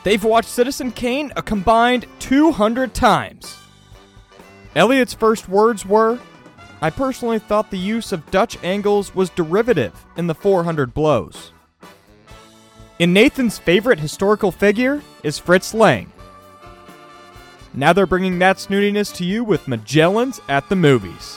They've watched Citizen Kane a combined 200 times. Elliot's first words were, "I personally thought the use of Dutch angles was derivative in the 400 blows." And Nathan's favorite historical figure is Fritz Lang. Now they're bringing that snootiness to you with Magellan's at the Movies.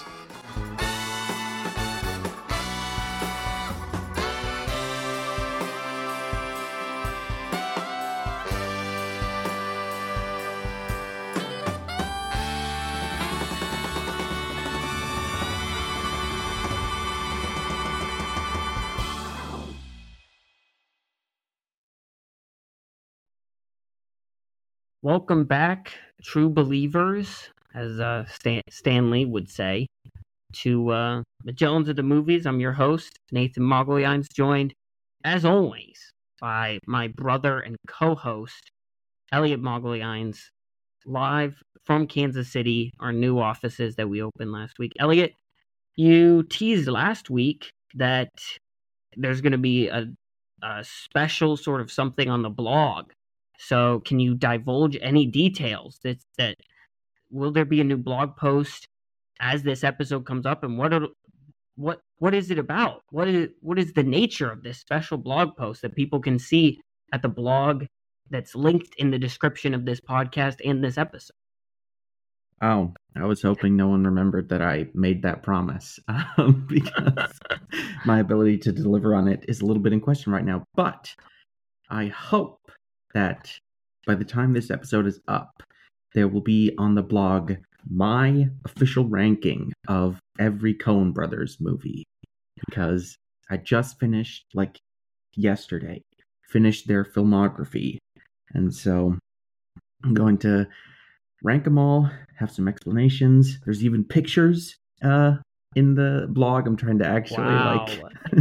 Welcome back, true believers, as Stanley would say, to Magellan's at the Movies. I'm your host, Nathan Mogliines, joined, as always, by my brother and co-host, Elliot Mogliines, live from Kansas City, our new offices that we opened last week. Elliot, you teased last week that there's going to be a special sort of something on the blog. So can you divulge any details? That will there be a new blog post as this episode comes up, and what is it about? What is the nature of this special blog post that people can see at the blog that's linked in the description of this podcast and this episode? Oh, I was hoping no one remembered that I made that promise because my ability to deliver on it is a little bit in question right now. But I hope that by the time this episode is up, there will be on the blog my official ranking of every Coen Brothers movie, because I just finished, yesterday, their filmography, and so I'm going to rank them all, have some explanations. There's even pictures in the blog. I'm trying to actually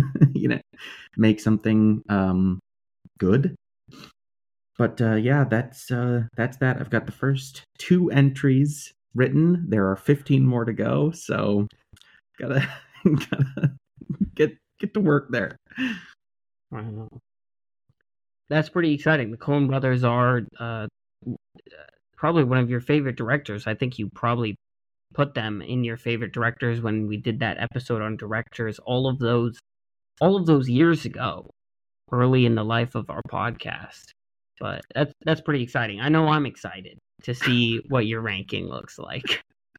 make something good. But yeah, that's that. I've got the first 2 entries written. There are 15 more to go, so gotta get to work there. Wow. That's pretty exciting. The Coen Brothers are probably one of your favorite directors. I think you probably put them in your favorite directors when we did that episode on directors all of those years ago, early in the life of our podcast. But that's pretty exciting. I know I'm excited to see what your ranking looks like.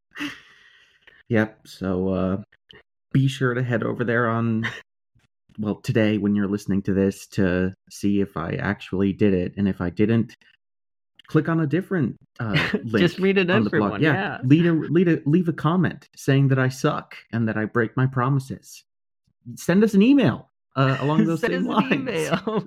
Yep. So be sure to head over there today when you're listening to this to see if I actually did it. And if I didn't, click on a different link. Just read it on in the for blog. one. Yeah. Leave a comment saying that I suck and that I break my promises. Send us an email along those same lines. Email.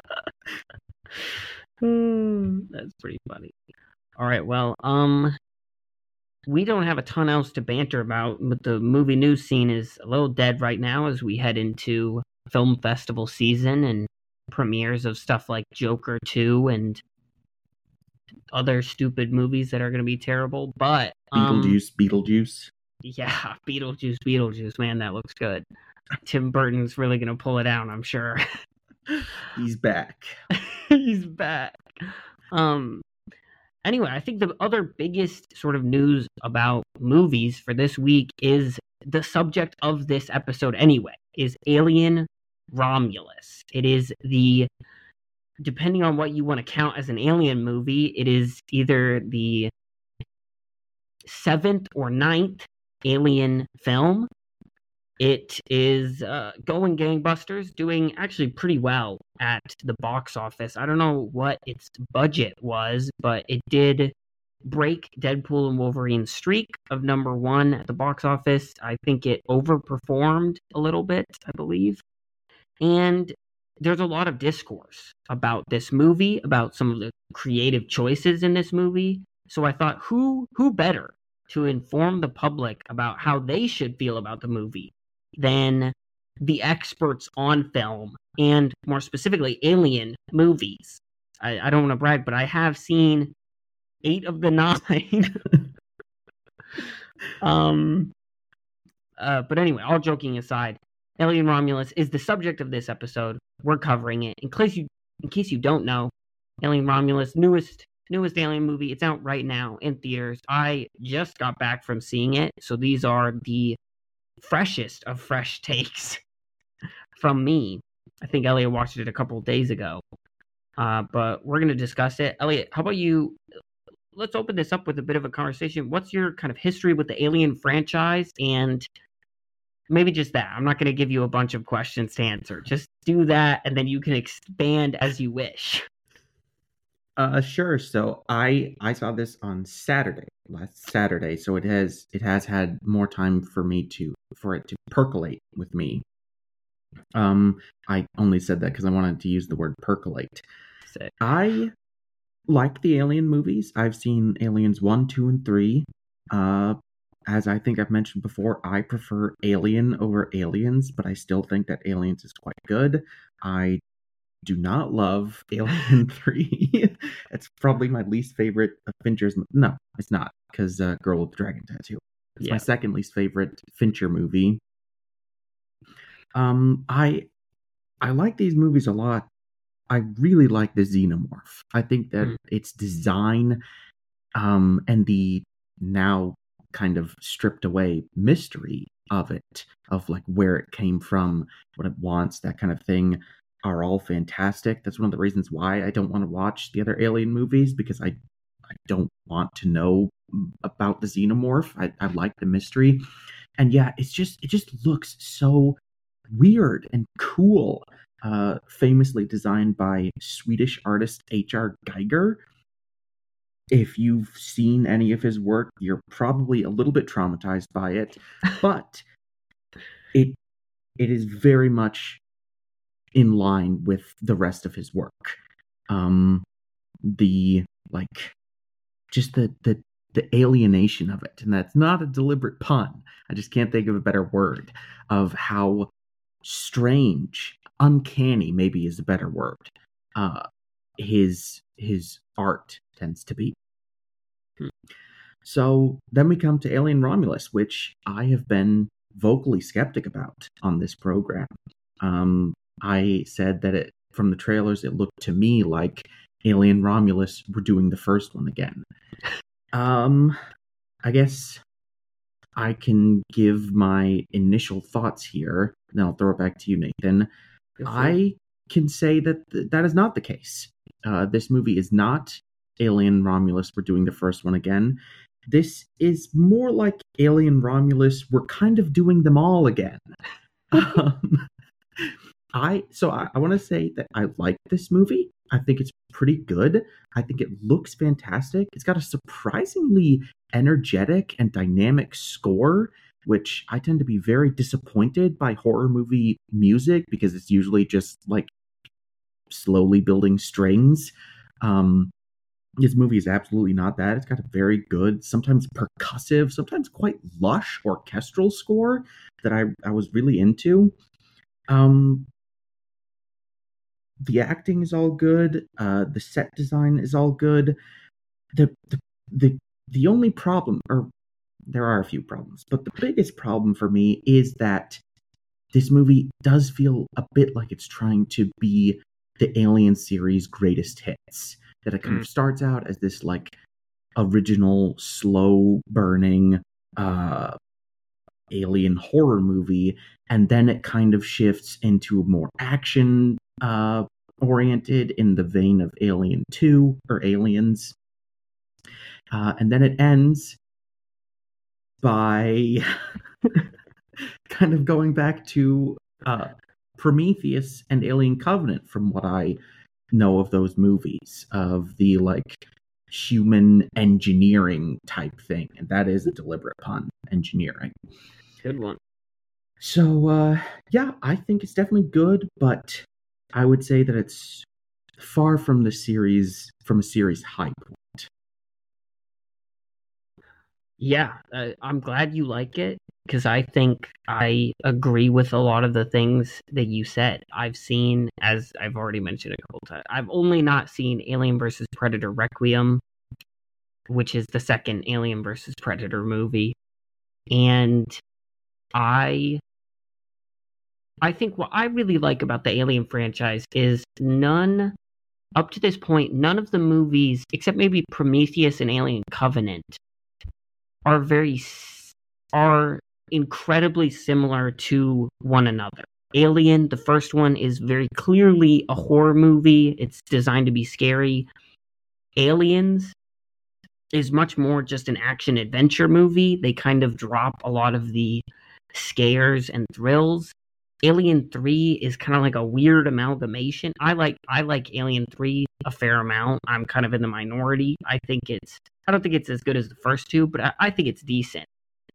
That's pretty funny. All right, well, we don't have a ton else to banter about, but the movie news scene is a little dead right now as we head into film festival season and premieres of stuff like Joker 2 and other stupid movies that are going to be terrible. But Beetlejuice. Yeah, Beetlejuice, man, that looks good. Tim Burton's really going to pull it out, I'm sure. He's back. He's back. Anyway, I think the other biggest sort of news about movies for this week is the subject of this episode anyway, is Alien Romulus. It is depending on what you want to count as an Alien movie, it is either the 7th or 9th Alien film. It is going gangbusters, doing actually pretty well at the box office. I don't know what its budget was, but it did break Deadpool and Wolverine's streak of number 1 at the box office. I think it overperformed a little bit, I believe. And there's a lot of discourse about this movie, about some of the creative choices in this movie. So I thought, who better to inform the public about how they should feel about the movie than the experts on film, and more specifically, Alien movies. I don't want to brag, but I have seen 8 of the 9. But anyway, all joking aside, Alien Romulus is the subject of this episode. We're covering it. In case you don't know, Alien Romulus, newest Alien movie. It's out right now in theaters. I just got back from seeing it, so these are the freshest of fresh takes from me. I think Elliot watched it a couple of days ago. But we're going to discuss it. Elliot, how about you? Let's open this up with a bit of a conversation. What's your kind of history with the Alien franchise? And maybe just that. I'm not going to give you a bunch of questions to answer. Just do that, and then you can expand as you wish. Sure. So I saw this on last Saturday. So it has had more time for it to percolate with me. I only said that because I wanted to use the word percolate. Sick. I like the Alien movies. I've seen Aliens 1, 2, and 3. As I think I've mentioned before, I prefer Alien over Aliens, but I still think that Aliens is quite good. I do not love Alien 3. It's probably my least favorite of Fincher's. No, it's not, because Girl with the Dragon Tattoo. It's my second least favorite Fincher movie. I like these movies a lot. I really like the Xenomorph. I think that its design, and the now kind of stripped away mystery of it, of like where it came from, what it wants, that kind of thing, are all fantastic. That's one of the reasons why I don't want to watch the other Alien movies, because I don't want to know about the Xenomorph. I like the mystery. And yeah, it just looks so weird and cool. Famously designed by Swedish artist H.R. Giger. If you've seen any of his work, you're probably a little bit traumatized by it, but it is very much in line with the rest of his work. The alienation of it, and that's not a deliberate pun. I just can't think of a better word, of how strange, uncanny maybe is a better word, his art tends to be. So then we come to Alien Romulus, which I have been vocally skeptic about on this program. I said that from the trailers, it looked to me like Alien Romulus were doing the first one again. I guess I can give my initial thoughts here, then I'll throw it back to you, Nathan. I can say that that is not the case. This movie is not Alien Romulus, we're doing the first one again. This is more like Alien Romulus, we're kind of doing them all again. I want to say that I like this movie. I think it's pretty good. I think it looks fantastic. It's got a surprisingly energetic and dynamic score, which I tend to be very disappointed by horror movie music, because it's usually just like slowly building strings. This movie is absolutely not that. It's got a very good, sometimes percussive, sometimes quite lush orchestral score that I was really into. The acting is all good. The set design is all good. The only problem, or there are a few problems, but the biggest problem for me is that this movie does feel a bit like it's trying to be the Alien series' greatest hits. That it kind of starts out as this like original, slow burning alien horror movie, and then it kind of shifts into a more action oriented, in the vein of Alien 2 or Aliens. And then it ends by kind of going back to Prometheus and Alien Covenant, from what I know of those movies, of the like human engineering type thing. And that is a deliberate pun, engineering. Good one. So, yeah, I think it's definitely good, but I would say that it's far from a series high point. Yeah, I'm glad you like it, because I think I agree with a lot of the things that you said. I've seen, as I've already mentioned a couple times, I've only not seen Alien vs. Predator Requiem, which is the second Alien vs. Predator movie. And I think what I really like about the Alien franchise is none up to this point, none of the movies, except maybe Prometheus and Alien Covenant, are incredibly similar to one another. Alien, the first one, is very clearly a horror movie. It's designed to be scary. Aliens is much more just an action-adventure movie. They kind of drop a lot of the scares and thrills. Alien 3 is kind of like a weird amalgamation. I like Alien 3 a fair amount. I'm kind of in the minority. I don't think it's as good as the first two, but I think it's decent.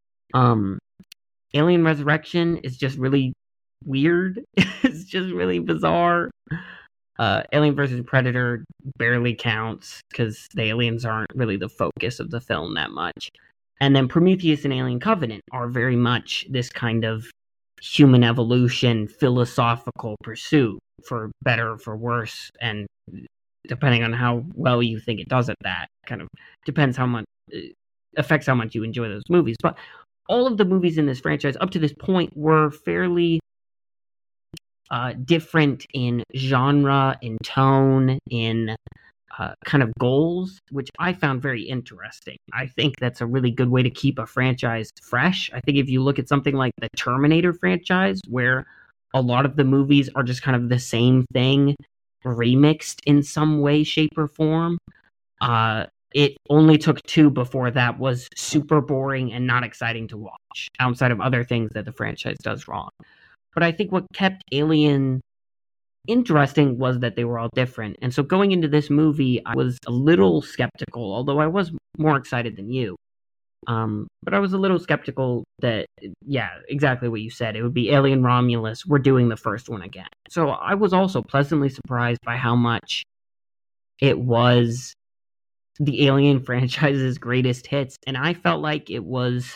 Alien Resurrection is just really weird. It's just really bizarre. Alien vs. Predator barely counts because the aliens aren't really the focus of the film that much. And then Prometheus and Alien Covenant are very much this kind of human evolution, philosophical pursuit, for better or for worse, and depending on how well you think it does at that, kind of depends how much, affects how much you enjoy those movies. But all of the movies in this franchise up to this point were fairly different in genre, in tone, in kind of goals, which I found very interesting. I think that's a really good way to keep a franchise fresh. I think if you look at something like the Terminator franchise, where a lot of the movies are just kind of the same thing, remixed in some way, shape, or form, it only took 2 before that was super boring and not exciting to watch, outside of other things that the franchise does wrong. But I think what kept Alien interesting was that they were all different. And so going into this movie, I was a little skeptical, although I was more excited than you. But I was a little skeptical that, yeah, exactly what you said. It would be Alien Romulus. We're doing the first one again. So I was also pleasantly surprised by how much it was the Alien franchise's greatest hits. And I felt like it was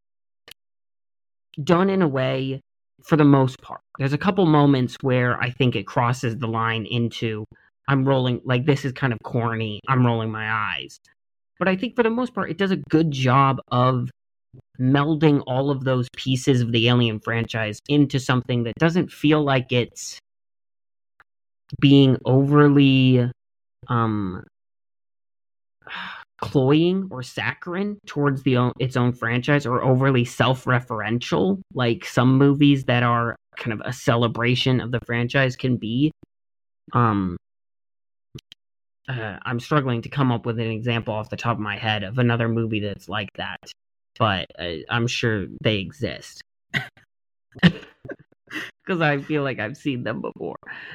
done in a way, for the most part. There's a couple moments where I think it crosses the line into, I'm rolling, like, this is kind of corny, I'm rolling my eyes. But I think for the most part, it does a good job of melding all of those pieces of the Alien franchise into something that doesn't feel like it's being overly cloying or saccharine towards its own franchise, or overly self-referential, like some movies that are kind of a celebration of the franchise can be. I'm struggling to come up with an example off the top of my head of another movie that's like that, but I'm sure they exist. Because I feel like I've seen them before.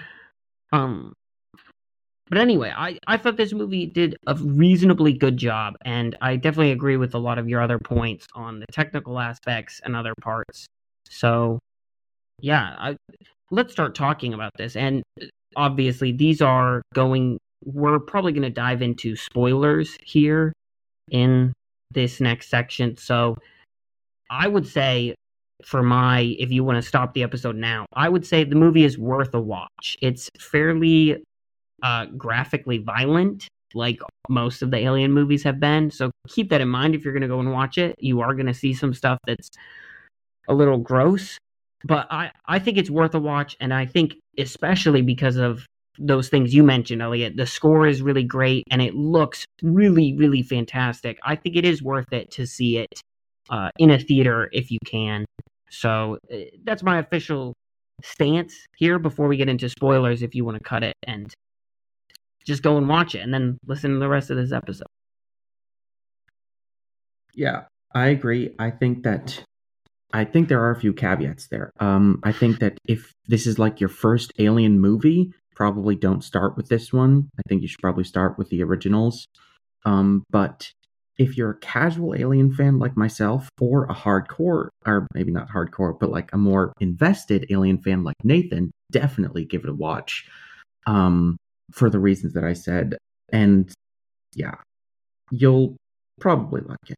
But anyway, I thought this movie did a reasonably good job, and I definitely agree with a lot of your other points on the technical aspects and other parts. So, yeah, let's start talking about this. And obviously, we're probably going to dive into spoilers here in this next section. So, I would say, if you want to stop the episode now, I would say the movie is worth a watch. It's fairly graphically violent, like most of the Alien movies have been. So keep that in mind if you're going to go and watch it. You are going to see some stuff that's a little gross, but I think it's worth a watch, and I think especially because of those things you mentioned, Elliot, the score is really great, and it looks really, really fantastic. I think it is worth it to see it in a theater if you can. So that's my official stance here before we get into spoilers, if you want to cut it and just go and watch it and then listen to the rest of this episode. Yeah, I agree. I think there are a few caveats there. I think that if this is like your first Alien movie, probably don't start with this one. I think you should probably start with the originals. But if you're a casual Alien fan like myself, or a hardcore, or maybe not hardcore, but like a more invested Alien fan like Nathan, definitely give it a watch. For the reasons that I said. And yeah, you'll probably like it.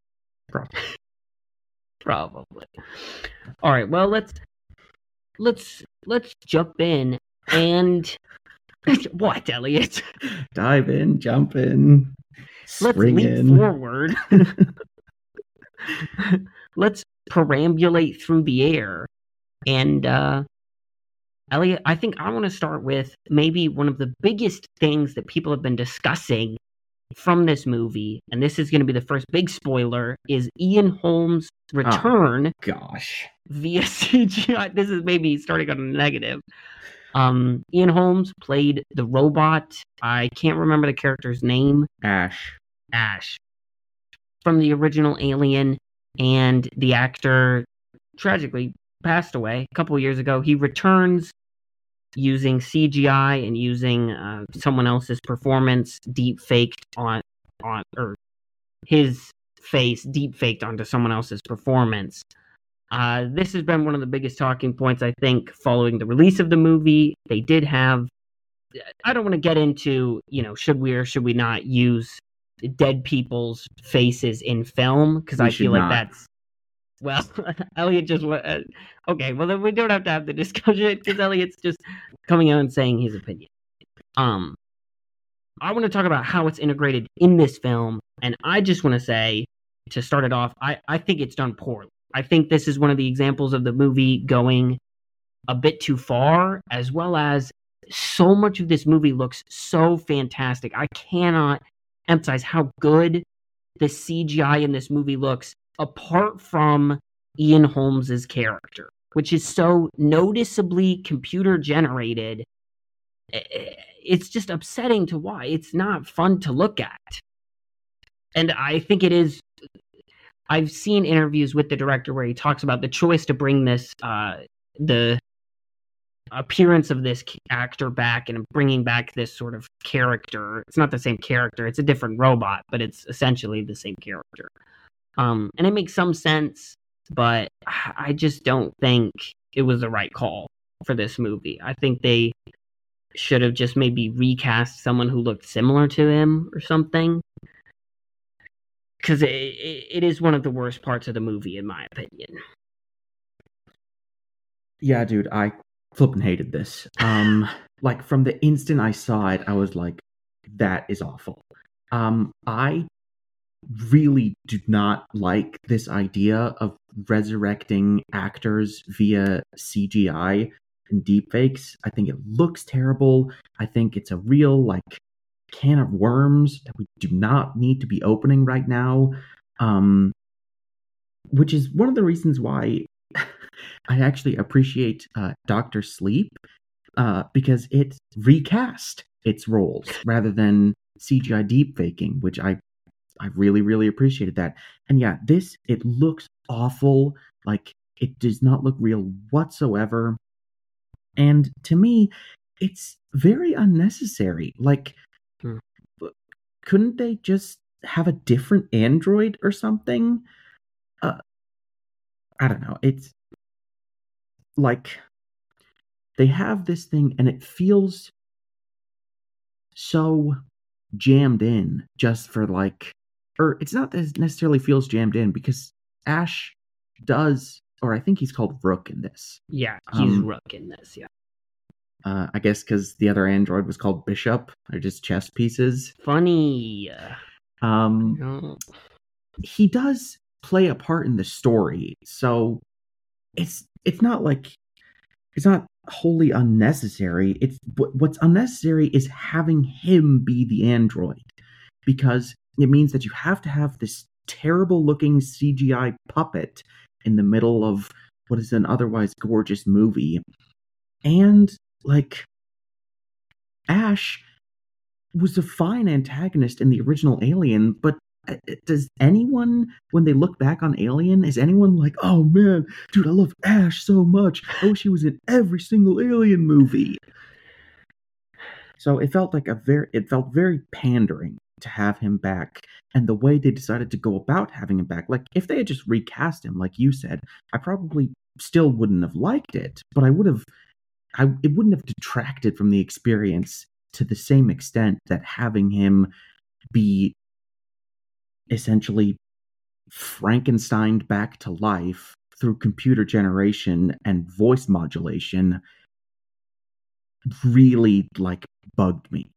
Probably. All right, well, let's jump in and what, Elliot? Dive in, jump in, let's leap forward. Let's perambulate through the air and Elliot, I think I want to start with maybe one of the biggest things that people have been discussing from this movie, and this is going to be the first big spoiler, is Ian Holmes' return Gosh. via CGI. This is maybe starting on a negative. Ian Holmes played the robot. I can't remember the character's name. Ash. From the original Alien, and the actor tragically passed away a couple of years ago. He returns using CGI and using someone else's performance deep faked on or his face deep faked onto someone else's performance. This has been one of the biggest talking points, I think, following the release of the movie. They did have, I don't want to get into, should we or should we not use dead people's faces in film, because I feel like that's, well, Elliot just okay, well then we don't have to have the discussion because Elliot's just coming out and saying his opinion. I want to talk about how it's integrated in this film, and I just want to say, to start it off, I think it's done poorly. I think this is one of the examples of the movie going a bit too far, as well as so much of this movie looks so fantastic. I cannot emphasize how good the CGI in this movie looks, apart from Ian Holmes's character, which is so noticeably computer generated. It's just upsetting to watch. It's not fun to look at. And I think it is. I've seen interviews with the director where he talks about the choice to bring this, the appearance of this actor back and bringing back this sort of character. It's not the same character. It's a different robot, but it's essentially the same character. And it makes some sense, but I just don't think it was the right call for this movie. I think they should have just maybe recast someone who looked similar to him or something. Because it is one of the worst parts of the movie, in my opinion. Yeah, dude, I flipping hated this. Like, from the instant I saw it, I was like, that is awful. I really do not like this idea of resurrecting actors via CGI and deepfakes. I think it looks terrible. I think it's a real, can of worms that we do not need to be opening right now. Which is one of the reasons why I actually appreciate Dr. Sleep, because it recast its roles rather than CGI deepfaking, which I really, really appreciated that. And yeah, it looks awful. Like, it does not look real whatsoever. And to me, it's very unnecessary. Like, couldn't they just have a different android or something? I don't know. It's like they have this thing and it feels so jammed in just for or it's not that it necessarily feels jammed in, because Ash does, or I think he's called Rook in this. Yeah, he's Rook in this, yeah. I guess because the other android was called Bishop. They're just chess pieces. Funny. He does play a part in the story, so it's not it's not wholly unnecessary. It's what's unnecessary is having him be the android, because it means that you have to have this terrible looking CGI puppet in the middle of what is an otherwise gorgeous movie. And Ash was a fine antagonist in the original Alien, but does anyone, when they look back on Alien, is anyone like, oh man, dude, I love Ash so much. I wish he was in every single Alien movie. So it felt very pandering to have him back, and the way they decided to go about having him back. Like, if they had just recast him, like you said, I probably still wouldn't have liked it, but it wouldn't have detracted from the experience to the same extent that having him be essentially Frankensteined back to life through computer generation and voice modulation really bugged me.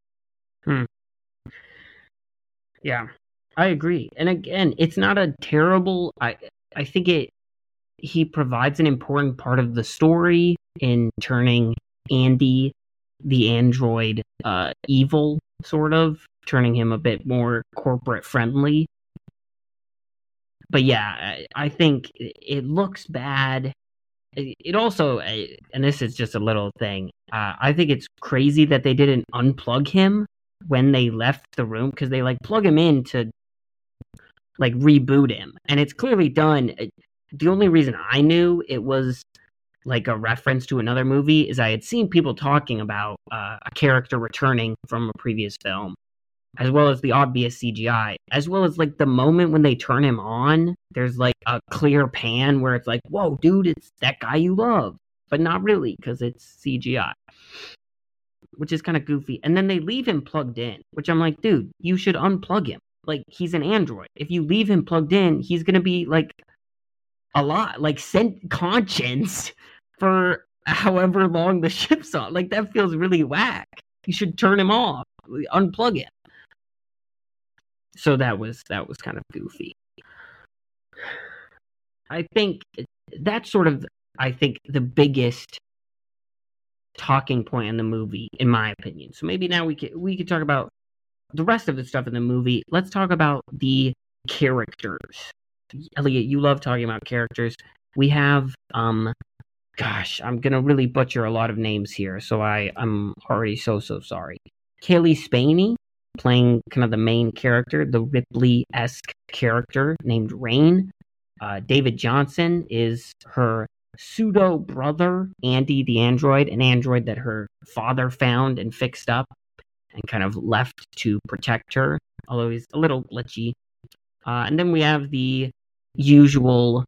Yeah, I agree. And again, it's not a terrible, I think he provides an important part of the story in turning Andy, the android, evil, sort of, turning him a bit more corporate friendly. But yeah, I think it looks bad. It also, and this is just a little thing, I think it's crazy that they didn't unplug him when they left the room, because they like plug him in to like reboot him, and it's clearly done. The only reason I knew it was like a reference to another movie is I had seen people talking about a character returning from a previous film, as well as the obvious CGI, as well as like the moment when they turn him on, there's like a clear pan where it's like, whoa, dude, it's that guy you love, but not really, because it's CGI, which is kind of goofy. And then they leave him plugged in, which I'm like, dude, you should unplug him. Like, he's an android. If you leave him plugged in, he's gonna be like a lot, like sent conscience for however long the ship's on. Like, that feels really whack. You should turn him off, unplug him. So that was kind of goofy. I think that's sort of, the biggest talking point in the movie, in my opinion. So maybe now we could talk about the rest of the stuff in the movie. Let's talk about the characters. Elliot, you love talking about characters. We have, gosh, I'm gonna really butcher a lot of names here, so I'm already so sorry. Kaylee Spaney, playing kind of the main character, the Ripley-esque character named Rain. David Johnson is her pseudo brother, Andy the android, an android that her father found and fixed up and kind of left to protect her, although he's a little glitchy. And then we have the usual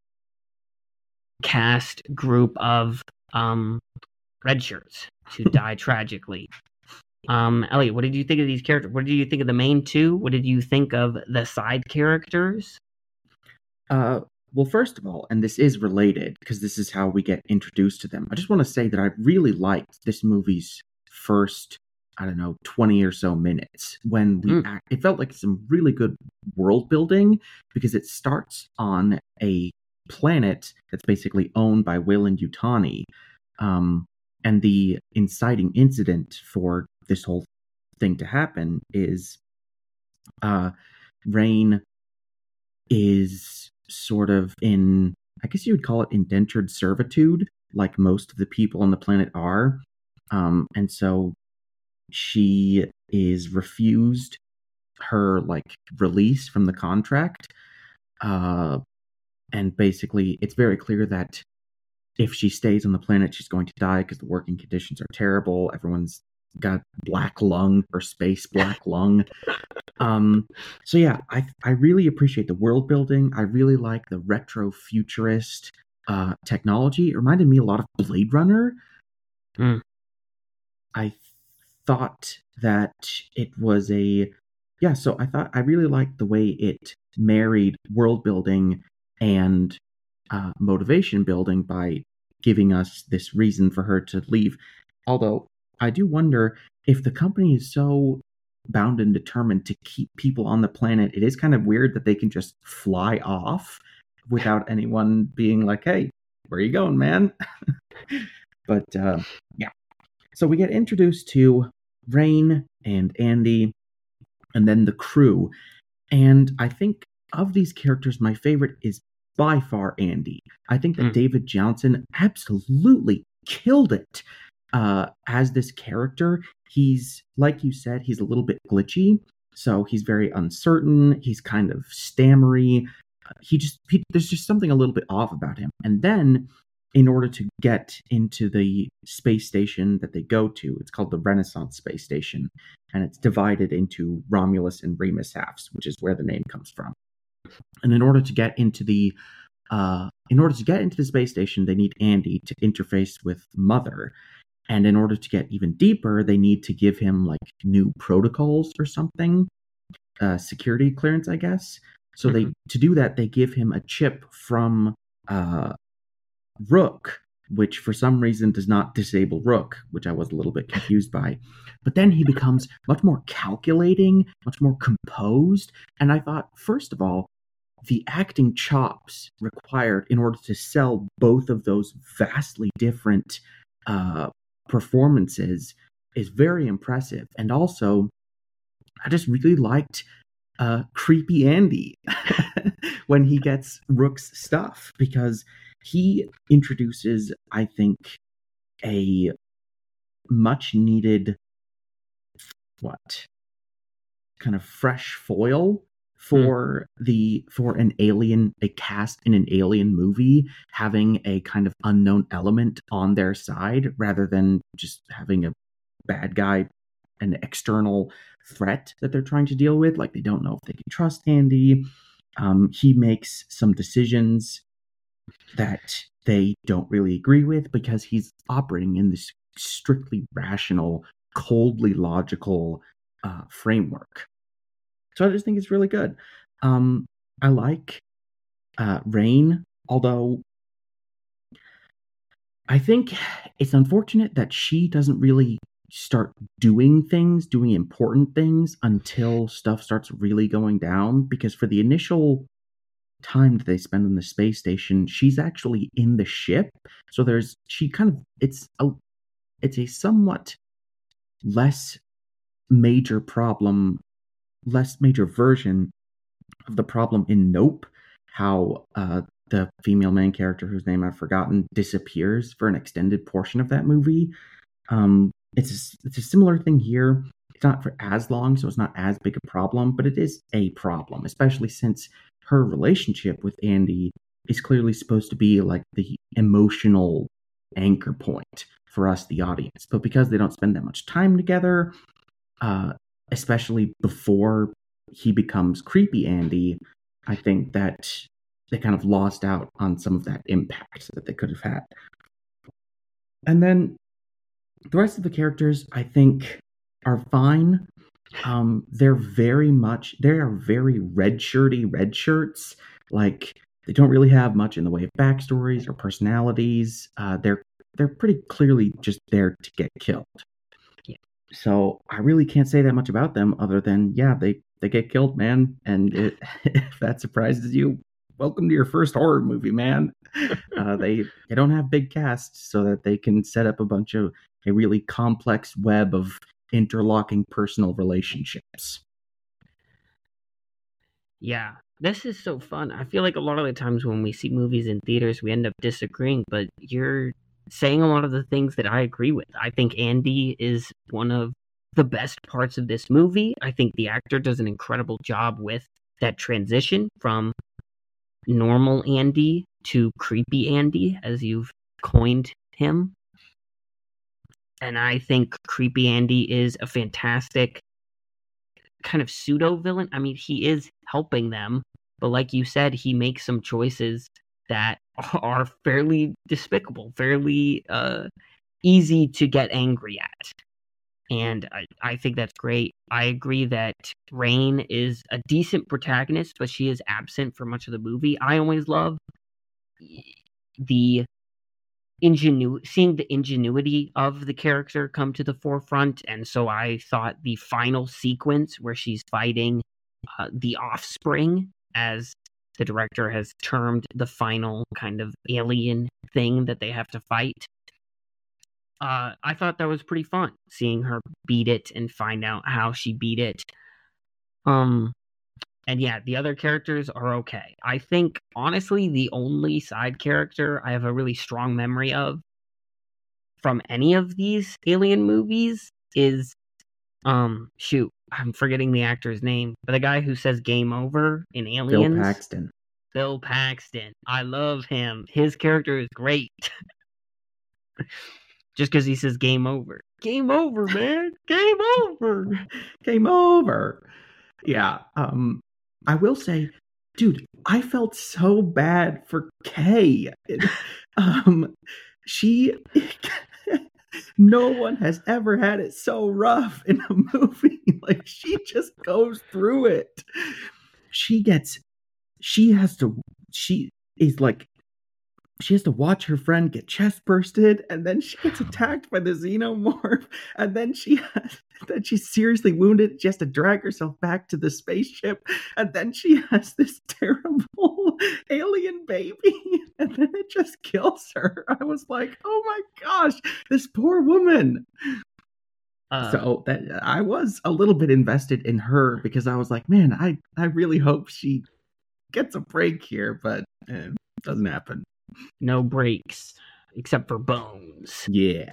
cast group of red shirts who die tragically. Elliot, what did you think of these characters? What did you think of the main two? What did you think of the side characters? Well, first of all, and this is related because this is how we get introduced to them. I just want to say that I really liked this movie's first, 20 or so minutes when it felt like some really good world building because it starts on a planet that's basically owned by Weyland-Yutani. And the inciting incident for this whole thing to happen is Rain is sort of in, I guess you would call it indentured servitude, like most of the people on the planet are. And so she is refused her release from the contract. And basically it's very clear that if she stays on the planet, she's going to die because the working conditions are terrible. Everyone's got black lung or space black lung. So yeah, I really appreciate the world building. I really like the retro futurist technology. It reminded me a lot of Blade Runner. I thought that it was so I really liked the way it married world building and motivation building by giving us this reason for her to leave. Although I do wonder if the company is so bound and determined to keep people on the planet, it is kind of weird that they can just fly off without anyone being like, hey, where are you going, man? But yeah. So we get introduced to Rain and Andy and then the crew. And I think of these characters, my favorite is by far Andy. I think that David Johnson absolutely killed it as this character. He's, like you said, he's a little bit glitchy, so he's very uncertain. He's kind of stammery. There's just something a little bit off about him. And then, in order to get into the space station that they go to, it's called the Renaissance Space Station, and it's divided into Romulus and Remus halves, which is where the name comes from. And in order to get into the space station, they need Andy to interface with Mother. And in order to get even deeper, they need to give him new protocols or something, security clearance, I guess. So to do that, they give him a chip from Rook, which for some reason does not disable Rook, which I was a little bit confused by. But then he becomes much more calculating, much more composed. And I thought, first of all, the acting chops required in order to sell both of those vastly different performances is very impressive. And also, I just really liked Creepy Andy when he gets Rook's stuff, because he introduces, I think, a much needed kind of fresh foil for a cast in an Alien movie, having a kind of unknown element on their side rather than just having a bad guy, an external threat that they're trying to deal with. Like, they don't know if they can trust Andy. He makes some decisions that they don't really agree with because he's operating in this strictly rational, coldly logical framework. So I just think it's really good. I like Rain, although I think it's unfortunate that she doesn't really start doing important things until stuff starts really going down, because for the initial time that they spend on the space station, she's actually in the ship. So it's a somewhat less major version of the problem in Nope, how the female main character, whose name I've forgotten, disappears for an extended portion of that movie. It's a similar thing here. It's not for as long, so it's not as big a problem, but it is a problem, especially since her relationship with Andy is clearly supposed to be like the emotional anchor point for us, the audience. But because they don't spend that much time together, especially before he becomes Creepy Andy, I think that they kind of lost out on some of that impact that they could have had. And then the rest of the characters, I think, are fine. They are very red shirts. Like, they don't really have much in the way of backstories or personalities. They're pretty clearly just there to get killed. Yeah. So I really can't say that much about them other than, yeah, they get killed, man. And if that surprises you, welcome to your first horror movie, man. They don't have big casts so that they can set up a really complex web of interlocking personal relationships. Yeah, this is so fun. I feel like a lot of the times when we see movies in theaters, we end up disagreeing, but you're saying a lot of the things that I agree with. I think Andy is one of the best parts of this movie. I think the actor does an incredible job with that transition from normal Andy to creepy Andy, as you've coined him. And I think creepy Andy is a fantastic kind of pseudo villain. I mean, he is helping them, but like you said, he makes some choices that are fairly despicable, fairly easy to get angry at. And I think that's great. I agree that Rain is a decent protagonist, but she is absent for much of the movie. I always love seeing the ingenuity of the character come to the forefront. And so I thought the final sequence where she's fighting the offspring, as the director has termed the final kind of alien thing that they have to fight, I thought that was pretty fun, seeing her beat it and find out how she beat it. And yeah, the other characters are okay. I think, honestly, the only side character I have a really strong memory of from any of these Alien movies is, I'm forgetting the actor's name, but the guy who says game over in Aliens. Bill Paxton. I love him. His character is great. Just because he says game over. Game over, man. Game over. Game over. Yeah. I will say, dude, I felt so bad for Kay. No one has ever had it so rough in a movie. Like, she just goes through it. She has to watch her friend get chest bursted, and then she gets attacked by the xenomorph, and then she's seriously wounded. She has to drag herself back to the spaceship, and then she has this terrible alien baby, and then it just kills her. I was like, oh my gosh, this poor woman. So that I was a little bit invested in her because I was like, man, I really hope she gets a break here, but it doesn't happen. No breaks except for Bones. Yeah.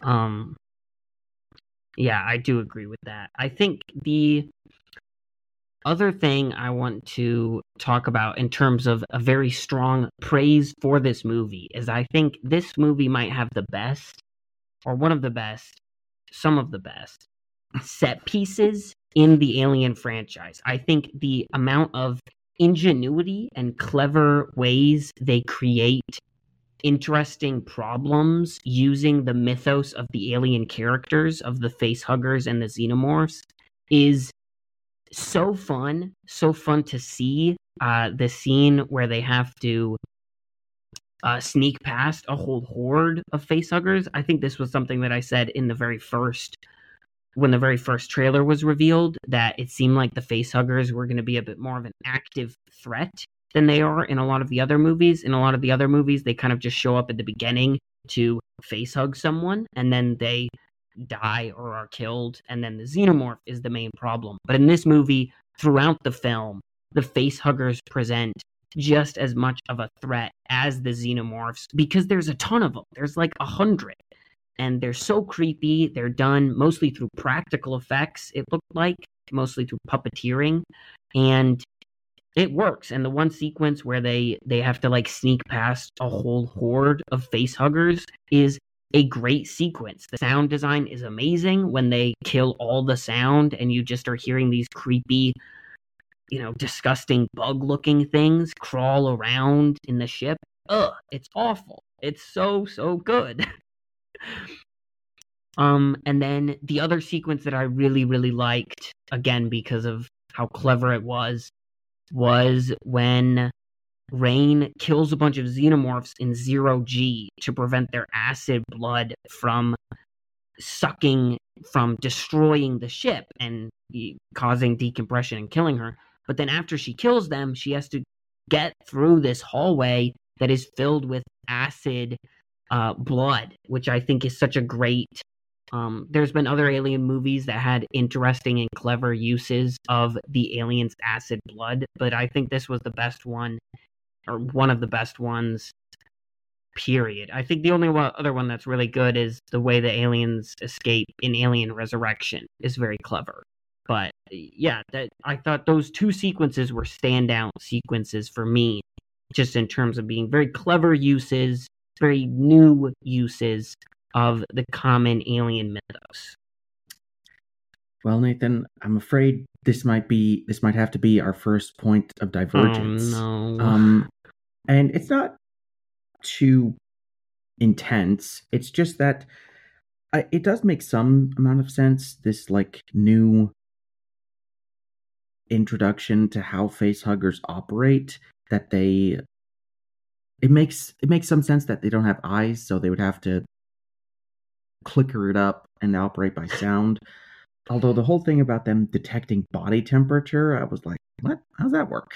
Yeah, I do agree with that. I think the other thing I want to talk about in terms of a very strong praise for this movie is I think this movie might have the best, or one of the best, some of the best set pieces in the Alien franchise. I think the amount of ingenuity and clever ways they create interesting problems using the mythos of the alien characters, of the facehuggers and the xenomorphs, is so fun to see. The scene where they have to sneak past a whole horde of facehuggers. I think this was something that I said in when the very first trailer was revealed, that it seemed like the facehuggers were going to be a bit more of an active threat than they are in a lot of the other movies. In a lot of the other movies, they kind of just show up at the beginning to facehug someone, and then they die or are killed, and then the xenomorph is the main problem. But in this movie, throughout the film, the facehuggers present just as much of a threat as the xenomorphs, because there's a ton of them. There's like 100. And they're so creepy. They're done mostly through practical effects, it looked like, mostly through puppeteering. And it works. And the one sequence where they have to like sneak past a whole horde of facehuggers is a great sequence. The sound design is amazing when they kill all the sound and you just are hearing these creepy, disgusting bug-looking things crawl around in the ship. Ugh, it's awful. It's so good. And then the other sequence that I really, really liked, again, because of how clever it was when Rain kills a bunch of xenomorphs in 0G to prevent their acid blood from destroying the ship and causing decompression and killing her. But then after she kills them, she has to get through this hallway that is filled with acid blood, which I think is such a great... there's been other alien movies that had interesting and clever uses of the aliens' acid blood, but I think this was the best one, or one of the best ones, period. I think the only other one that's really good is the way the aliens escape in Alien Resurrection is very clever. But yeah, I thought those two sequences were standout sequences for me, just in terms of being very clever uses, very new uses of the common alien mythos. Well, Nathan, I'm afraid this might have to be our first point of divergence. Oh, no. And it's not too intense. It's just that it does make some amount of sense, this like new introduction to how facehuggers operate, that it makes some sense that they don't have eyes, so they would have to clicker it up and operate by sound. Although the whole thing about them detecting body temperature, I was like, what? How's that work?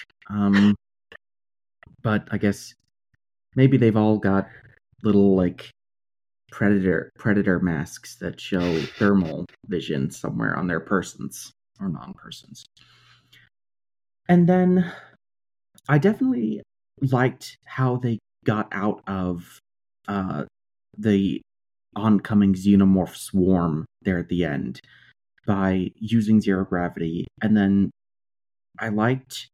But I guess maybe they've all got little like predator masks that show thermal vision somewhere on their persons or non-persons. And then I definitely liked how they got out of the oncoming xenomorph swarm there at the end by using zero gravity. And then I liked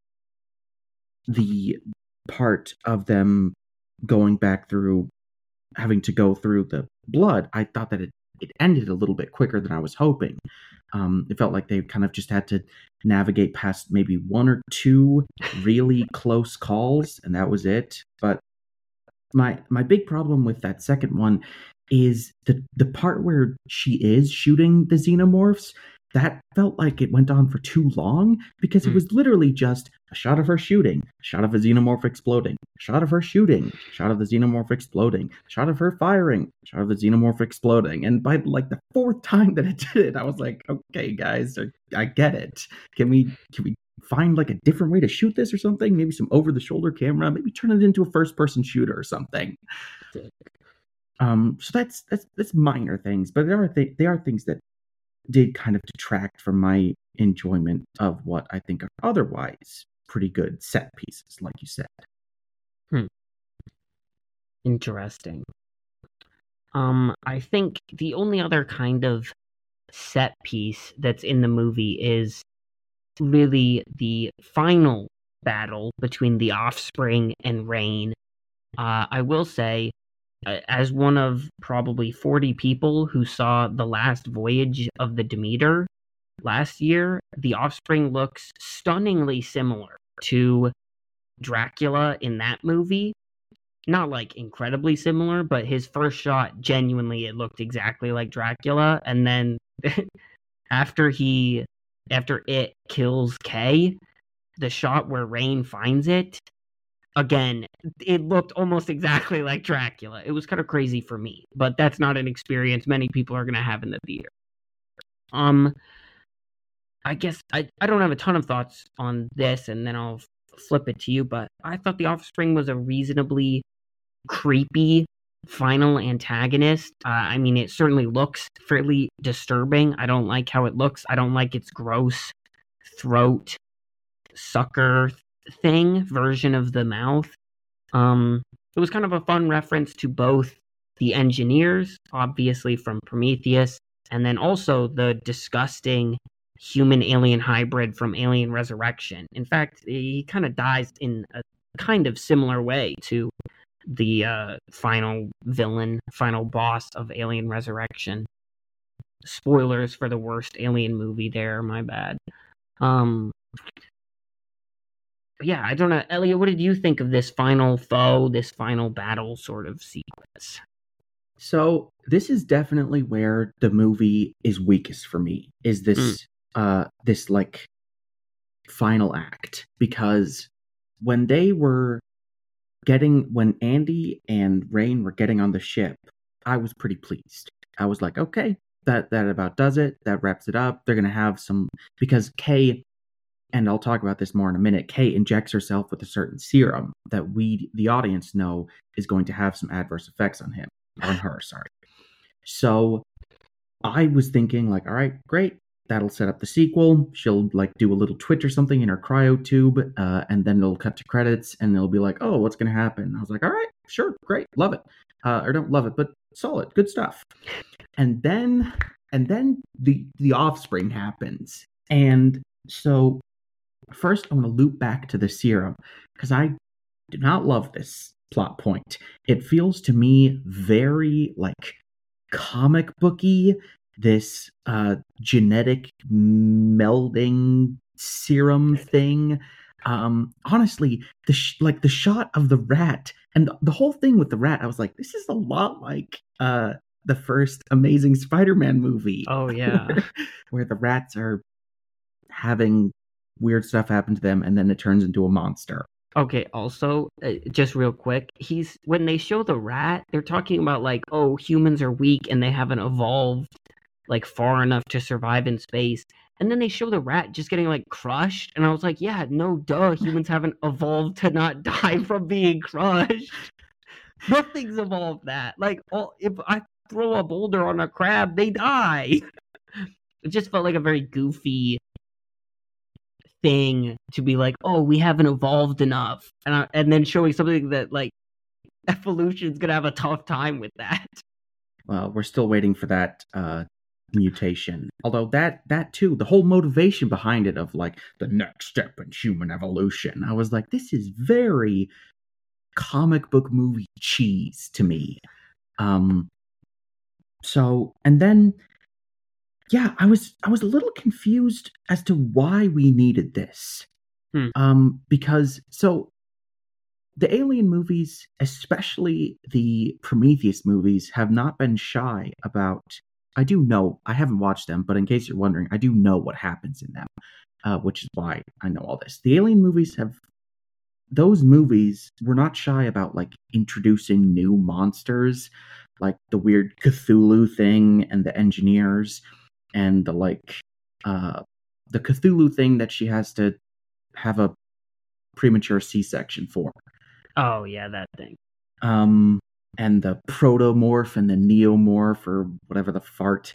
the part of them going back through, having to go through the blood. I thought that it ended a little bit quicker than I was hoping. It felt like they kind of just had to navigate past maybe one or two really close calls, and that was it. But my big problem with that second one is the part where she is shooting the xenomorphs. That felt like it went on for too long, because it was literally just a shot of her shooting, a shot of a xenomorph exploding, a shot of her shooting, a shot of the xenomorph exploding, a shot of her firing, a shot of the xenomorph exploding. And by like the fourth time that it did it, I was like, okay, guys, I get it. Can we find like a different way to shoot this or something. Maybe some over the shoulder camera. Maybe turn it into a first person shooter or something. So that's minor things, but there are things that did kind of detract from my enjoyment of what I think are otherwise pretty good set pieces, like you said. Interesting. I think the only other kind of set piece that's in the movie is really the final battle between the Offspring and Rain. I will say, as one of probably 40 people who saw The Last Voyage of the Demeter last year, the Offspring looks stunningly similar to Dracula in that movie. Not like incredibly similar, but his first shot, genuinely, it looked exactly like Dracula. And then after it kills Kay, the shot where Rain finds it, again, it looked almost exactly like Dracula. It was kind of crazy for me, but that's not an experience many people are going to have in the theater. I guess I don't have a ton of thoughts on this, and then I'll flip it to you, but I thought The Offspring was a reasonably creepy final antagonist. I mean, it certainly looks fairly disturbing. I don't like how it looks. I don't like its gross throat sucker thing version of the mouth. It was kind of a fun reference to both the engineers, obviously from Prometheus, and then also the disgusting human-alien hybrid from Alien Resurrection. In fact, he kind of dies in a kind of similar way to the final villain, final boss of Alien Resurrection. Spoilers for the worst Alien movie there, my bad. Yeah, I don't know. Elliot, what did you think of this final foe, this final battle sort of sequence? So this is definitely where the movie is weakest for me, is this this like final act, because when Andy and Rain were getting on the ship, I was pretty pleased. I was like, okay, that about does it. That wraps it up. They're gonna have some, because Kay, and I'll talk about this more in a minute, Kay injects herself with a certain serum that we, the audience, know is going to have some adverse effects on her. So I was thinking, like, all right, great. That'll set up the sequel. She'll like do a little twitch or something in her cryo tube, and then it'll cut to credits, and it'll be like, oh, what's going to happen? I was like, all right, sure, great, love it. Or don't love it, but solid, good stuff. And then the Offspring happens. And so first I want to loop back to the serum, because I do not love this plot point. It feels to me very like comic booky, this genetic melding serum thing. Honestly, the shot of the rat and the whole thing with the rat, I was like, this is a lot like the first Amazing Spider-Man movie. Oh yeah, where the rats are having weird stuff happen to them, and then it turns into a monster. Okay, also, just real quick, when they show the rat, they're talking about like, oh, humans are weak and they haven't evolved like far enough to survive in space. And then they show the rat just getting like crushed, and I was like, yeah, no duh, humans haven't evolved to not die from being crushed. Nothing's evolved that. Like, if I throw a boulder on a crab, they die. It just felt like a very goofy thing to be like, oh, we haven't evolved enough, and then showing something that like evolution's gonna have a tough time with that. Well, we're still waiting for that mutation. Although that too, the whole motivation behind it of like the next step in human evolution, I was like, this is very comic book movie cheese to me. So, and then yeah, I was a little confused as to why we needed this. Because so the Alien movies, especially the Prometheus movies, have not been shy about. I do know, I haven't watched them, but in case you're wondering, I do know what happens in them, which is why I know all this. The Alien movies those movies were not shy about like introducing new monsters, like the weird Cthulhu thing and the engineers, and the Cthulhu thing that she has to have a premature C-section for. Oh yeah, that thing. And the protomorph and the neomorph or whatever the fart.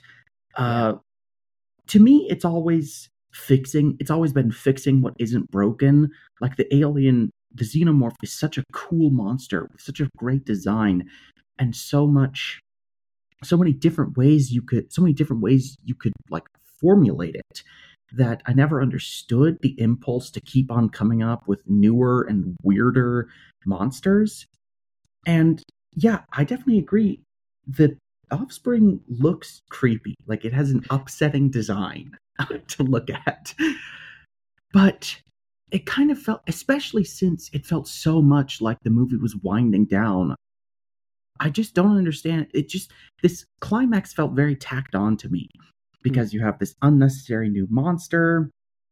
To me, it's always been fixing what isn't broken. Like the alien, the xenomorph is such a cool monster with such a great design and so many different ways you could like formulate it, that I never understood the impulse to keep on coming up with newer and weirder monsters. And yeah, I definitely agree. The Offspring looks creepy. Like, it has an upsetting design to look at. But it kind of felt, especially since it felt so much like the movie was winding down, I just don't understand. This climax felt very tacked on to me, because you have this unnecessary new monster.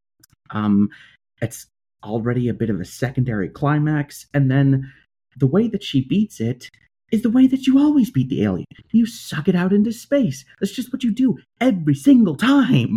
It's already a bit of a secondary climax, and then the way that she beats it is the way that you always beat the alien. You suck it out into space. That's just what you do every single time.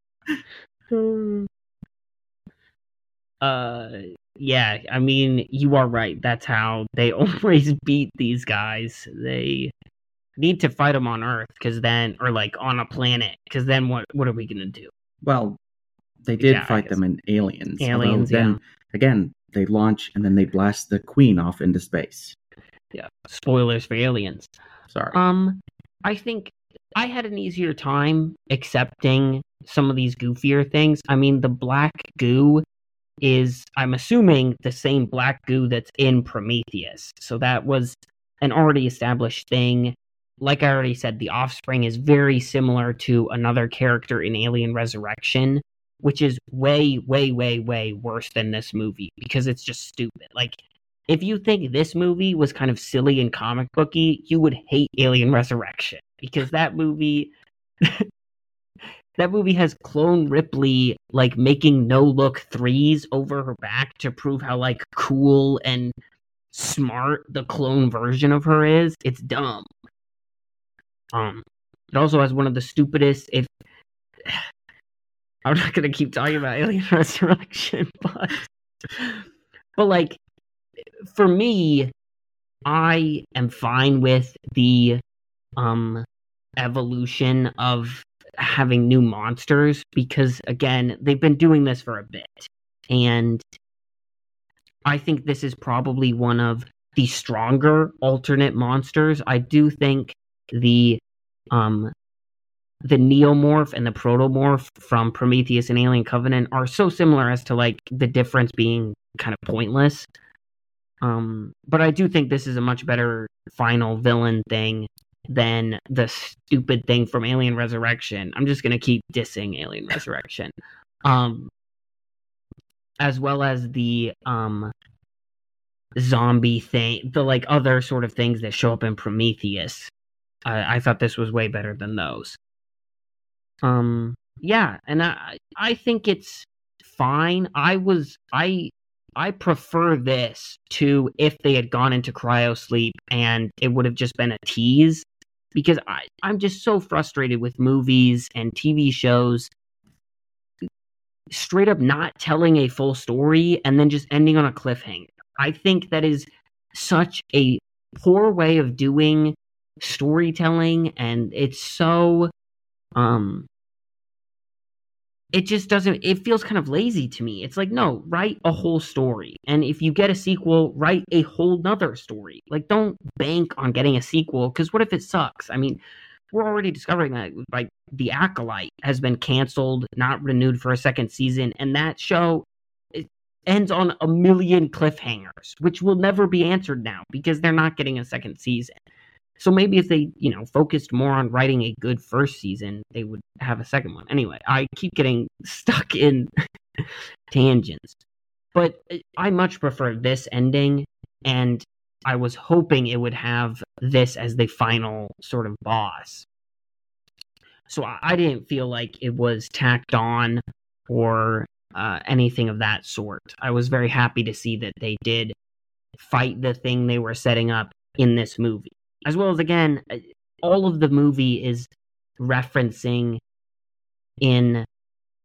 Yeah, I mean, you are right. That's how they always beat these guys. They need to fight them on Earth, or like on a planet, because then what are we gonna do? Well, they did fight them in Aliens. Then again, they launch and then they blast the Queen off into space. Yeah, spoilers for Aliens. Sorry. I think I had an easier time accepting some of these goofier things. I mean, the black goo is, I'm assuming, the same black goo that's in Prometheus. So that was an already established thing. Like I already said, the Offspring is very similar to another character in Alien Resurrection, which is way, way, way, way worse than this movie, because it's just stupid. Like, if you think this movie was kind of silly and comic booky, you would hate Alien Resurrection, because that movie has Clone Ripley like making no-look threes over her back to prove how like cool and smart the clone version of her is. It's dumb. It also has one of the stupidest. I'm not gonna keep talking about Alien Resurrection, but like, for me, I am fine with the evolution of having new monsters, because again, they've been doing this for a bit, and I think this is probably one of the stronger alternate monsters. I do think the neomorph and the protomorph from Prometheus and Alien Covenant are so similar as to like the difference being kind of pointless. But I do think this is a much better final villain thing than the stupid thing from Alien Resurrection. I'm just gonna keep dissing Alien Resurrection. As well as the zombie thing, the like other sort of things that show up in Prometheus. I thought this was way better than those. Yeah, and I think it's fine. I prefer this to if they had gone into cryosleep and it would have just been a tease, because I'm just so frustrated with movies and TV shows straight up not telling a full story and then just ending on a cliffhanger. I think that is such a poor way of doing storytelling, and it's so it just doesn't, it feels kind of lazy to me. It's like, no, write a whole story, and if you get a sequel, write a whole nother story. Like, don't bank on getting a sequel, because what if it sucks? I mean, we're already discovering that, like, The Acolyte has been canceled, not renewed for a second season, and that show, it ends on a million cliffhangers, which will never be answered now because they're not getting a second season. So maybe if they, focused more on writing a good first season, they would have a second one. Anyway, I keep getting stuck in tangents. But I much prefer this ending, and I was hoping it would have this as the final sort of boss. So I didn't feel like it was tacked on or anything of that sort. I was very happy to see that they did fight the thing they were setting up in this movie. As well as, again, all of the movie is referencing in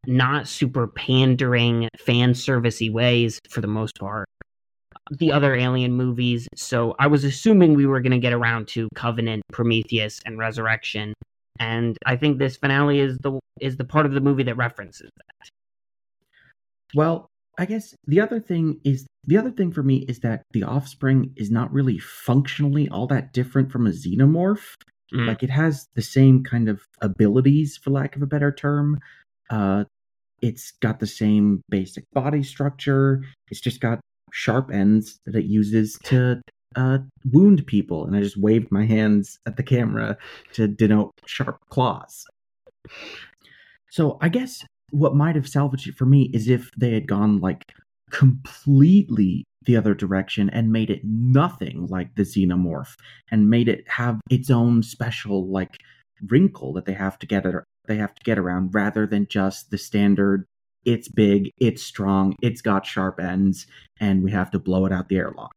not super pandering, fan servicey ways for the most part. The other Alien movies, so I was assuming we were going to get around to Covenant, Prometheus, and Resurrection, and I think this finale is the part of the movie that references that. Well, I guess the other thing for me is that the Offspring is not really functionally all that different from a xenomorph. Like, it has the same kind of abilities, for lack of a better term. It's got the same basic body structure. It's just got sharp ends that it uses to wound people. And I just waved my hands at the camera to denote sharp claws. So I guess what might have salvaged it for me is if they had gone like completely the other direction and made it nothing like the xenomorph and made it have its own special like wrinkle that they have to get around, rather than just the standard it's big, it's strong, it's got sharp ends, and we have to blow it out the airlock.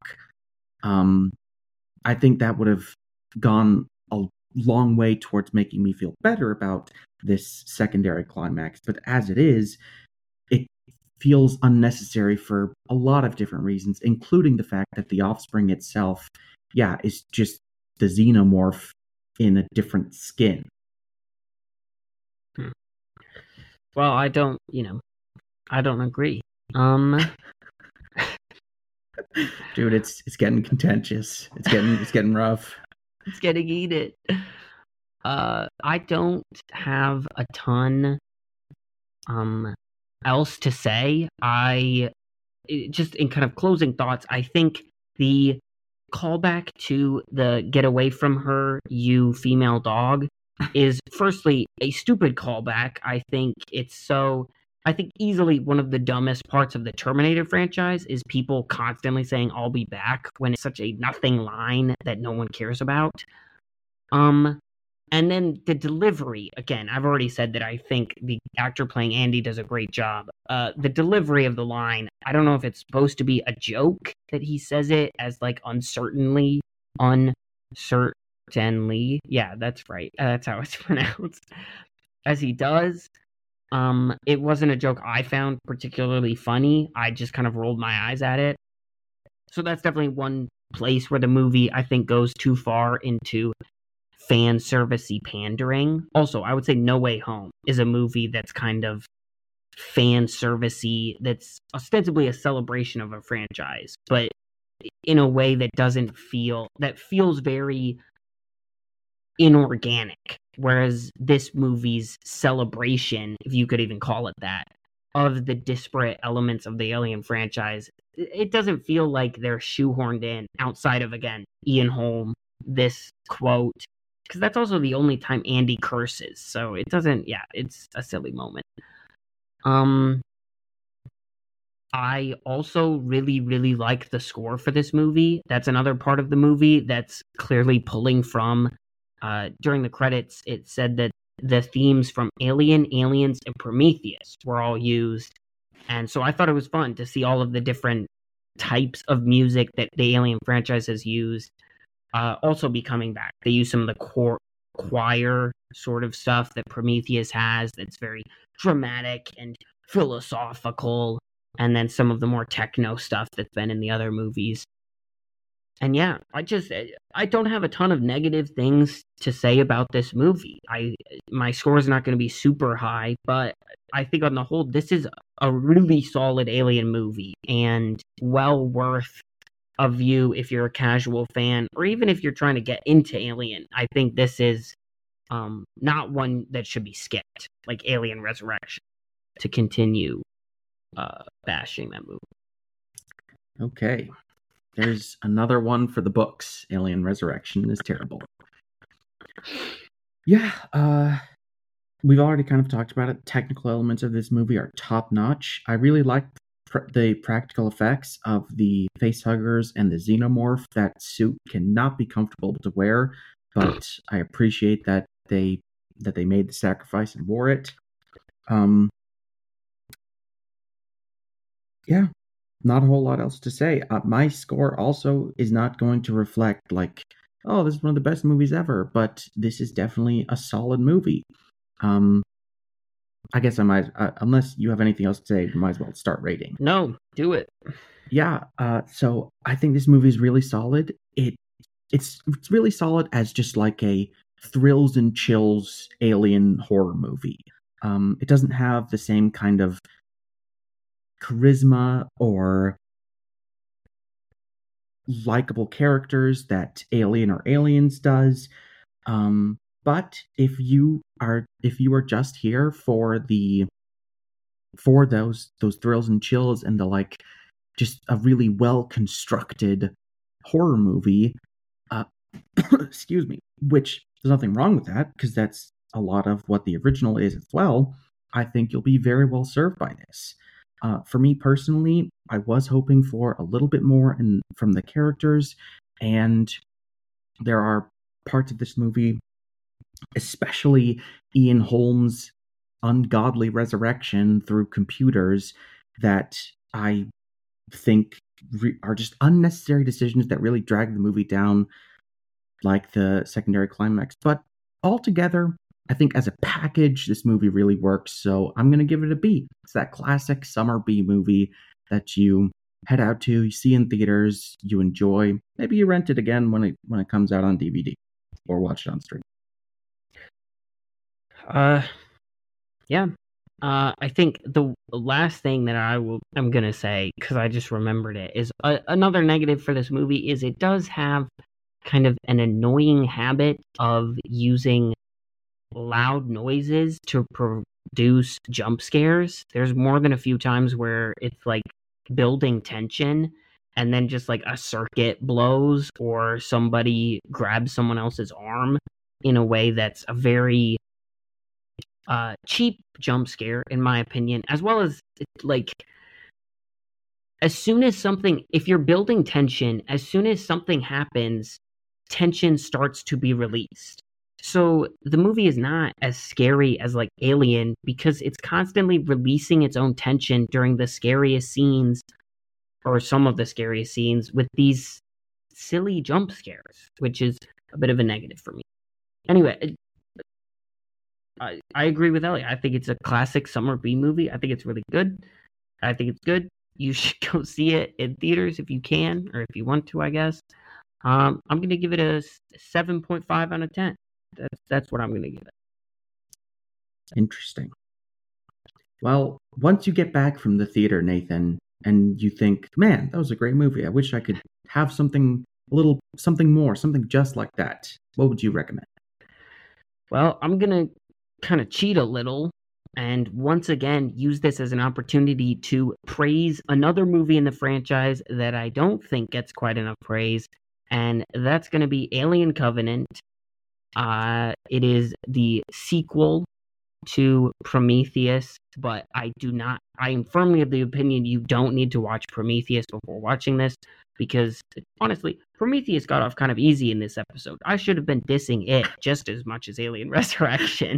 I think that would have gone a long way towards making me feel better about this secondary climax. But as it is, it feels unnecessary for a lot of different reasons, including the fact that the Offspring itself, is just the xenomorph in a different skin. Well, I don't agree. Dude, it's getting contentious. It's getting rough. It's getting heated. I don't have a ton else to say. Just in kind of closing thoughts, I think the callback to the "get away from her, you female dog" is firstly a stupid callback. I think easily one of the dumbest parts of the Terminator franchise is people constantly saying "I'll be back" when it's such a nothing line that no one cares about. And then the delivery, again, I've already said that I think the actor playing Andy does a great job. The delivery of the line, I don't know if it's supposed to be a joke that he says it as like uncertainly. Yeah, that's right. That's how it's pronounced. As he does. It wasn't a joke I found particularly funny. I just kind of rolled my eyes at it. So that's definitely one place where the movie, I think, goes too far into fan servicey pandering. Also, I would say No Way Home is a movie that's kind of fan servicey, that's ostensibly a celebration of a franchise, but in a way that feels very inorganic. Whereas this movie's celebration, if you could even call it that, of the disparate elements of the Alien franchise, it doesn't feel like they're shoehorned in outside of, again, Ian Holm, this quote, because that's also the only time Andy curses. So it doesn't, it's a silly moment. I also really, really like the score for this movie. That's another part of the movie that's clearly pulling from. During the credits, it said that the themes from Alien, Aliens, and Prometheus were all used. And so I thought it was fun to see all of the different types of music that the Alien franchise has used also be coming back. They use some of the choir sort of stuff that Prometheus has that's very dramatic and philosophical, and then some of the more techno stuff that's been in the other movies. And I don't have a ton of negative things to say about this movie. My score is not going to be super high, but I think on the whole, this is a really solid Alien movie and well worth a view if you're a casual fan, or even if you're trying to get into Alien. I think this is not one that should be skipped, like Alien Resurrection, to continue bashing that movie. Okay. There's another one for the books. Alien Resurrection is terrible. Yeah, we've already kind of talked about it. Technical elements of this movie are top-notch. I really like the practical effects of the facehuggers and the xenomorph. That suit cannot be comfortable to wear, but I appreciate that they made the sacrifice and wore it. Yeah. Not a whole lot else to say. My score also is not going to reflect like, oh, this is one of the best movies ever, but this is definitely a solid movie. I guess I might, unless you have anything else to say, might as well start rating. No, do it. Yeah, so I think this movie is really solid. It's really solid as just like a thrills and chills alien horror movie. It doesn't have the same kind of charisma or likable characters that Alien or Aliens does. But if you are just here for those thrills and chills and the like, just a really well constructed horror movie, excuse me, which there's nothing wrong with that because that's a lot of what the original is as well. I think you'll be very well served by this. For me personally, I was hoping for a little bit more from the characters, and there are parts of this movie, especially Ian Holmes' ungodly resurrection through computers, that I think are just unnecessary decisions that really drag the movie down, like the secondary climax. But altogether, I think as a package, this movie really works. So I'm going to give it a B. It's that classic summer B movie that you head out to, you see in theaters, you enjoy. Maybe you rent it again when it comes out on DVD or watch it on stream. Yeah. I think the last thing that I'm gonna say, because I just remembered it, is another negative for this movie is it does have kind of an annoying habit of using loud noises to produce jump scares. There's more than a few times where it's like building tension and then just like a circuit blows or somebody grabs someone else's arm in a way that's a very cheap jump scare, in my opinion, as well as like as soon as something, if you're building tension, as soon as something happens, tension starts to be released. So the movie is not as scary as like Alien because it's constantly releasing its own tension during the scariest scenes or some of the scariest scenes with these silly jump scares, which is a bit of a negative for me. Anyway, I agree with Ellie. I think it's a classic summer B movie. I think it's really good. I think it's good. You should go see it in theaters if you can, or if you want to, I guess. I'm going to give it a 7.5 out of 10. That's what I'm going to give it. Interesting. Well, once you get back from the theater, Nathan, and you think, man, that was a great movie. I wish I could have something more, something just like that. What would you recommend? Well, I'm going to kind of cheat a little and once again use this as an opportunity to praise another movie in the franchise that I don't think gets quite enough praise, and that's going to be Alien Covenant. It is the sequel to Prometheus, but I am firmly of the opinion you don't need to watch Prometheus before watching this, because honestly, Prometheus got off kind of easy in this episode. I should have been dissing it just as much as Alien Resurrection.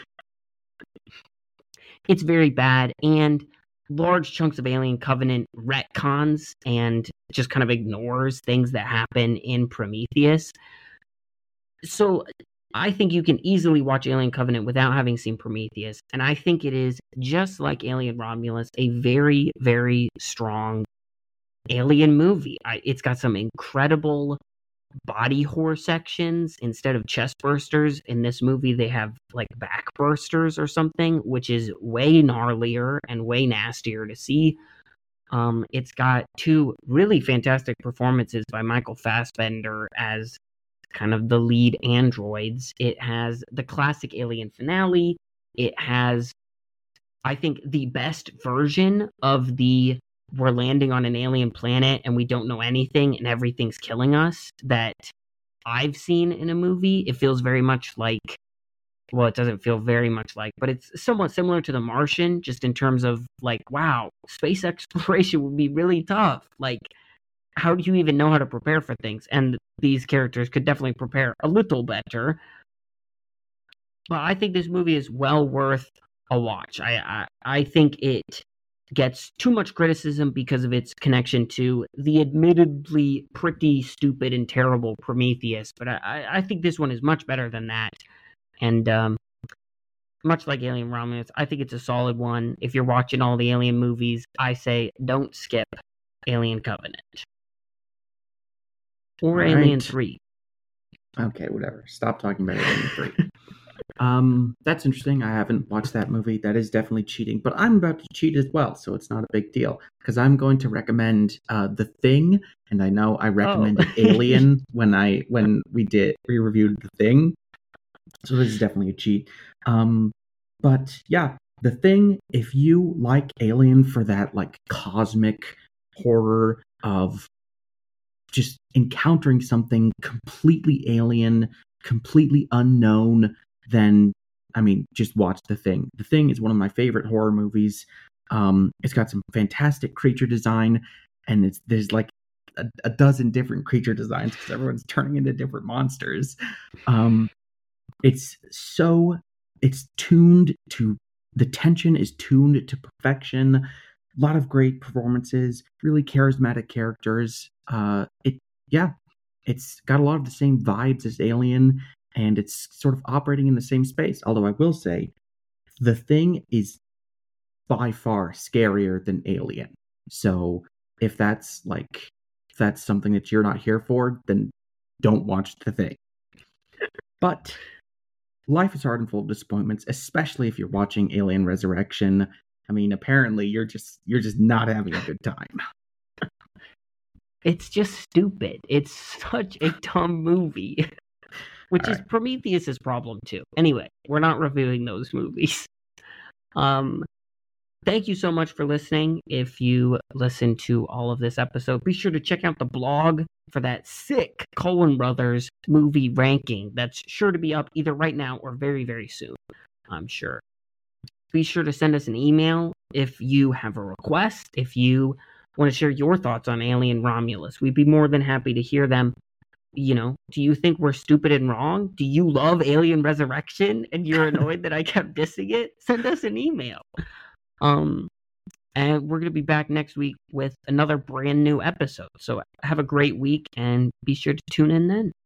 It's very bad, and large chunks of Alien Covenant retcons and just kind of ignores things that happen in Prometheus. So I think you can easily watch Alien Covenant without having seen Prometheus, and I think it is, just like Alien Romulus, a very, very strong alien movie. It's got some incredible body horror sections. Instead of chest bursters, in this movie they have like back bursters or something, which is way gnarlier and way nastier to see. It's got two really fantastic performances by Michael Fassbender as kind of the lead androids. It has the classic Alien finale. It has, I think, the best version of the we're landing on an alien planet and we don't know anything and everything's killing us that I've seen in a movie. It feels very much like, well, it doesn't feel very much like, but it's somewhat similar to The Martian, just in terms of like, wow, space exploration would be really tough. Like, how do you even know how to prepare for things? And these characters could definitely prepare a little better. But I think this movie is well worth a watch. I think it gets too much criticism because of its connection to the admittedly pretty stupid and terrible Prometheus, but I think this one is much better than that. And much like Alien Romulus, I think it's a solid one. If you're watching all the Alien movies, I say don't skip Alien Covenant. Or All Alien right. 3. Okay, whatever. Stop talking about Alien 3. That's interesting. I haven't watched that movie. That is definitely cheating, but I'm about to cheat as well, so it's not a big deal. Because I'm going to recommend The Thing, and I know I recommended Alien when we reviewed The Thing. So this is definitely a cheat. But yeah, The Thing, if you like Alien for that like cosmic horror of just encountering something completely alien, completely unknown, then I mean, just watch The Thing. The Thing is one of my favorite horror movies. It's got some fantastic creature design, and there's like a dozen different creature designs because everyone's turning into different monsters. The tension is tuned to perfection. A lot of great performances, really charismatic characters. It's got a lot of the same vibes as Alien, and it's sort of operating in the same space. Although I will say, The Thing is by far scarier than Alien. So if that's something that you're not here for, then don't watch The Thing. But life is hard and full of disappointments, especially if you're watching Alien Resurrection. I mean, apparently you're just not having a good time. It's just stupid. It's such a dumb movie. Which is Prometheus's problem too. Anyway, we're not reviewing those movies. Thank you so much for listening. If you listened to all of this episode, be sure to check out the blog for that sick Coen Brothers movie ranking. That's sure to be up either right now or very, very soon, I'm sure. Be sure to send us an email if you have a request, if you want to share your thoughts on Alien Romulus. We'd be more than happy to hear them. You know, do you think we're stupid and wrong? Do you love Alien Resurrection and you're annoyed that I kept dissing it? Send us an email. And we're going to be back next week with another brand new episode. So have a great week and be sure to tune in then.